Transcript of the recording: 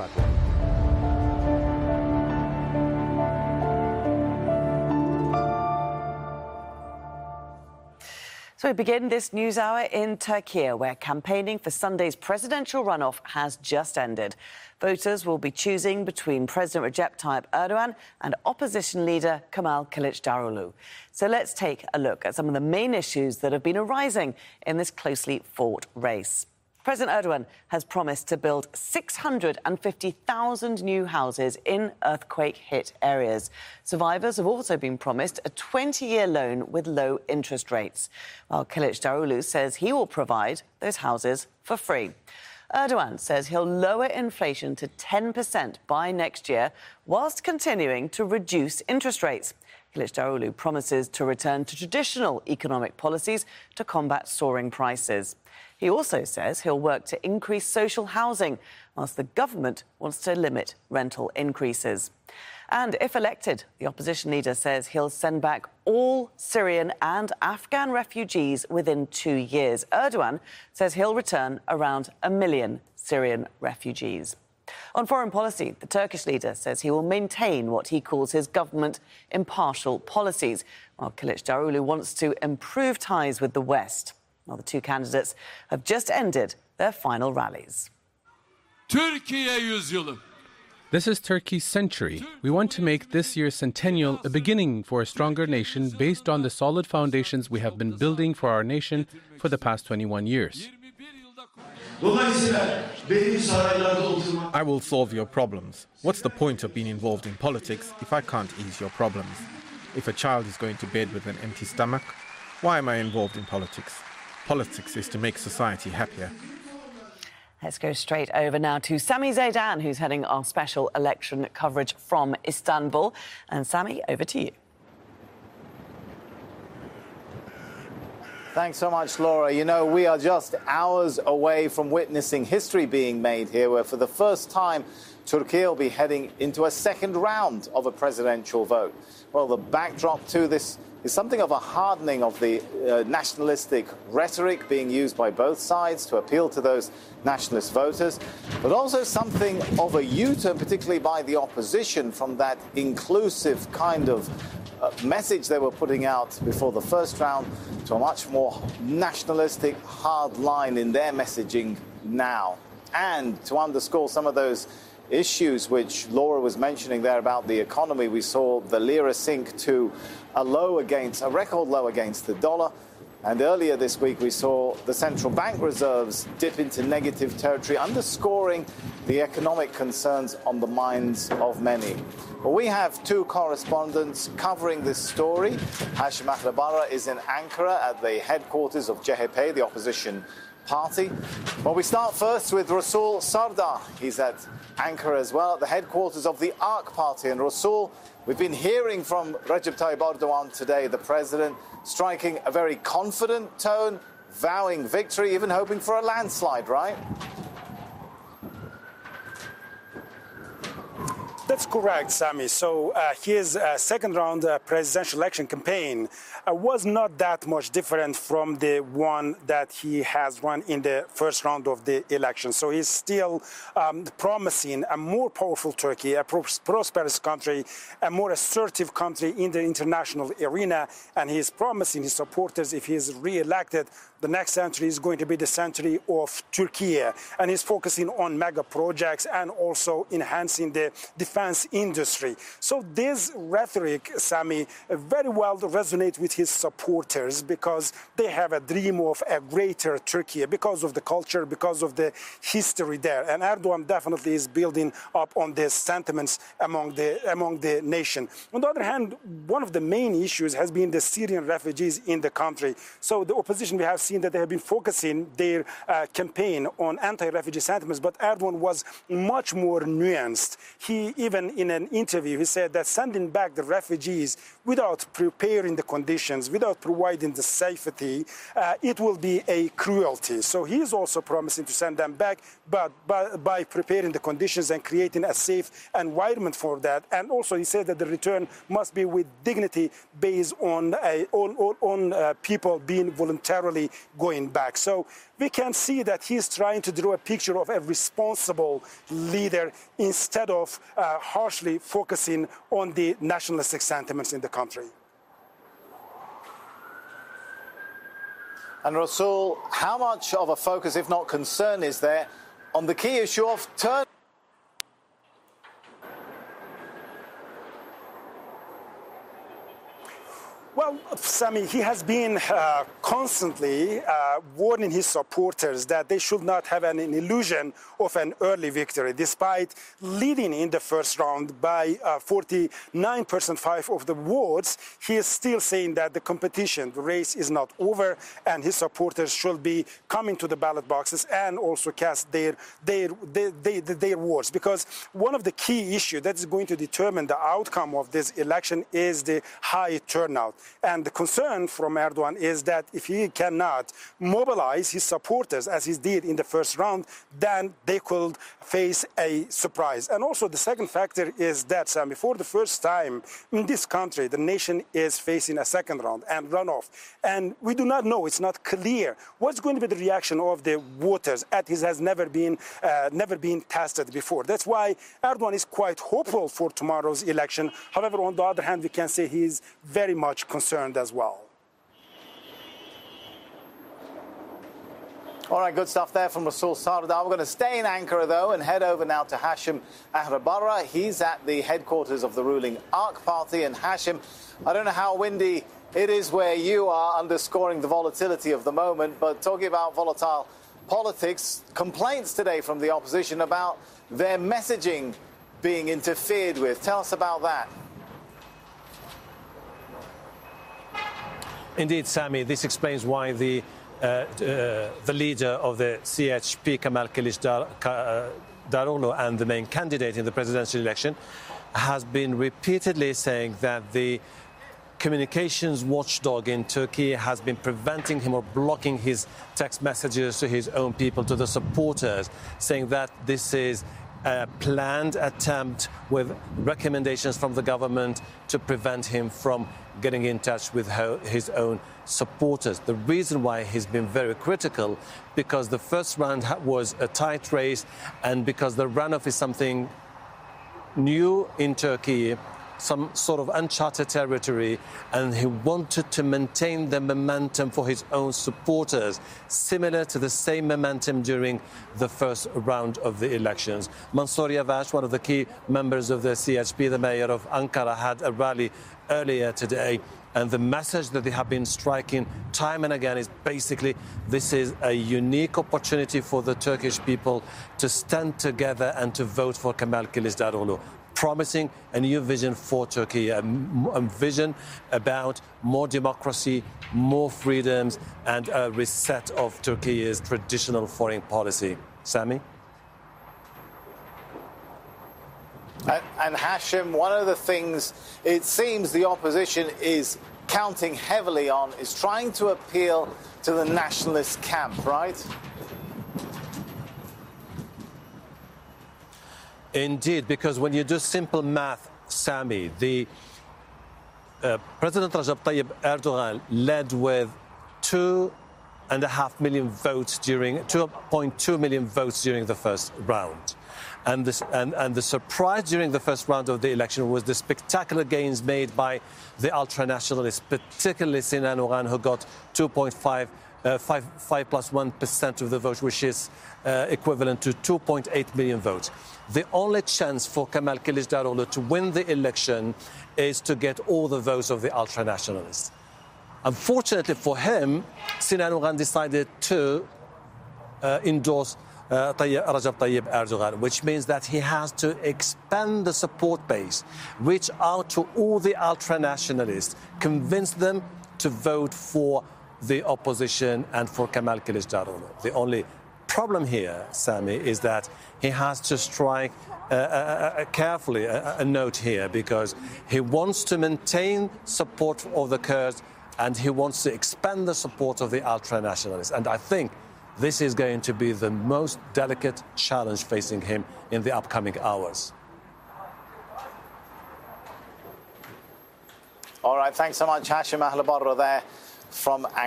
Fatma. So we begin this news hour in Turkey, where campaigning for Sunday's presidential runoff has just ended. Voters will be choosing between President Recep Tayyip Erdogan and opposition leader Kemal Kılıçdaroğlu. So let's take a look at some of the main issues that have been arising in this closely fought race. President Erdogan has promised to build 650,000 new houses in earthquake-hit areas. Survivors have also been promised a 20-year loan with low interest rates, while Kılıçdaroğlu says he will provide those houses for free. Erdogan says he'll lower inflation to 10% by next year, whilst continuing to reduce interest rates. Kılıçdaroğlu promises to return to traditional economic policies to combat soaring prices. He also says he'll work to increase social housing, whilst the government wants to limit rental increases. And if elected, the opposition leader says he'll send back all Syrian and Afghan refugees within 2 years. Erdogan says he'll return around 1 million Syrian refugees. On foreign policy, the Turkish leader says he will maintain what he calls his government impartial policies, while Kılıçdaroğlu wants to improve ties with the West. Well, the two candidates have just ended their final rallies. Türkiye yüzyılı. This is Turkey's century. We want to make this year's centennial a beginning for a stronger nation based on the solid foundations we have been building for our nation for the past 21 years. I will solve your problems. What's the point of being involved in politics if I can't ease your problems? If a child is going to bed with an empty stomach, why am I involved in politics? Politics is to make society happier. Let's go straight over now to Sami Zeydan, who's heading our special election coverage from Istanbul. And Sami, over to you. Thanks so much, Laura. You know, we are just hours away from witnessing history being made here, where for the first time, Turkey will be heading into a second round of a presidential vote. Well, the backdrop to this is something of a hardening of the nationalistic rhetoric being used by both sides to appeal to those nationalist voters, but also something of a U-turn, particularly by the opposition, from that inclusive kind of message they were putting out before the first round to a much more nationalistic, hard line in their messaging now. And to underscore some of those issues which Laura was mentioning there about the economy, we saw the lira sink to a record low against the dollar. And earlier this week, we saw the central bank reserves dip into negative territory, underscoring the economic concerns on the minds of many. Well, we have two correspondents covering this story. Hashim Akrabara is in Ankara at the headquarters of CHP, the opposition party. Well, we start first with Rasul Sardar. He's at Ankara as well, at the headquarters of the ARK party. And Rasul, we've been hearing from Recep Tayyip Erdogan today, the president, striking a very confident tone, vowing victory, even hoping for a landslide, right? That's correct, Sami. So his second round presidential election campaign was not that much different from the one that he has run in the first round of the election. So he's still promising a more powerful Turkey, a prosperous country, a more assertive country in the international arena. And he's promising his supporters, if he's re-elected, the next century is going to be the century of Turkey. And he's focusing on mega projects and also enhancing the defense industry. So this rhetoric, Sami, very well resonates with his supporters because they have a dream of a greater Turkey because of the culture, because of the history there. And Erdogan definitely is building up on these sentiments among the nation. On the other hand, one of the main issues has been the Syrian refugees in the country. So the opposition, we have seen that they have been focusing their campaign on anti-refugee sentiments, but Erdogan was much more nuanced. He even in an interview, he said that sending back the refugees without preparing the conditions, without providing the safety, it will be a cruelty. So he is also promising to send them back, but by preparing the conditions and creating a safe environment for that. And also he said that the return must be with dignity based on people being voluntarily going back. So we can see that he's trying to draw a picture of a responsible leader instead of harshly focusing on the nationalistic sentiments in the country. And Rasul, how much of a focus, if not concern, is there on the key issue of turn? Well, Sami, he has been constantly warning his supporters that they should not have an illusion of an early victory. Despite leading in the first round by 49% of the votes, he is still saying that the competition, the race is not over, and his supporters should be coming to the ballot boxes and also cast their votes. Because one of the key issues that is going to determine the outcome of this election is the high turnout. And the concern from Erdogan is that if he cannot mobilize his supporters as he did in the first round, then they could face a surprise. And also the second factor is that, Sami, for the first time in this country, the nation is facing a second round and runoff. And we do not know, it's not clear what's going to be the reaction of the voters, as it has never been tested before. That's why Erdogan is quite hopeful for tomorrow's election. However, on the other hand, we can say he is very much concerned as well. All right, good stuff there from Rasul Sardar. We're going to stay in Ankara, though, and head over now to Hashim Ahrabarra. He's at the headquarters of the ruling ARK party. And Hashim, I don't know how windy it is where you are, underscoring the volatility of the moment, but talking about volatile politics, complaints today from the opposition about their messaging being interfered with. Tell us about that. Indeed, Sami, this explains why the leader of the CHP, Kemal Kılıçdaroğlu, and the main candidate in the presidential election, has been repeatedly saying that the communications watchdog in Turkey has been preventing him or blocking his text messages to his own people, to the supporters, saying that this is a planned attempt with recommendations from the government to prevent him from getting in touch with his own supporters. The reason why he's been very critical, because the first round was a tight race, and because the runoff is something new in Turkey, some sort of uncharted territory, and he wanted to maintain the momentum for his own supporters, similar to the same momentum during the first round of the elections. Mansur Yavaş, one of the key members of the CHP, the mayor of Ankara, had a rally earlier today, and the message that they have been striking time and again is basically this is a unique opportunity for the Turkish people to stand together and to vote for Kemal Kılıçdaroğlu, promising a new vision for Turkey, a vision about more democracy, more freedoms, and a reset of Turkey's traditional foreign policy. Sami? And Hashim, one of the things it seems the opposition is counting heavily on is trying to appeal to the nationalist camp, right? Indeed, because when you do simple math, Sami, the President Recep Tayyip Erdogan led with 2.5 million votes 2.2 million votes during the first round. And the surprise during the first round of the election was the spectacular gains made by the ultra-nationalists, particularly Sinan Oğan, who got 5 plus 1% of the vote, which is equivalent to 2.8 million votes. The only chance for Kemal Kılıçdaroğlu to win the election is to get all the votes of the ultra-nationalists. Unfortunately for him, Sinan Oğan decided to endorse Recep Tayyip Erdogan, which means that he has to expand the support base, reach out to all the ultra-nationalists, convince them to vote for the opposition and for Kemal Kılıçdaroğlu. The only problem here, Sami, is that he has to strike carefully a note here, because he wants to maintain support of the Kurds and he wants to expand the support of the ultra-nationalists. And I think this is going to be the most delicate challenge facing him in the upcoming hours. All right, thanks so much, Hashim Ahrabarra there from Ankara.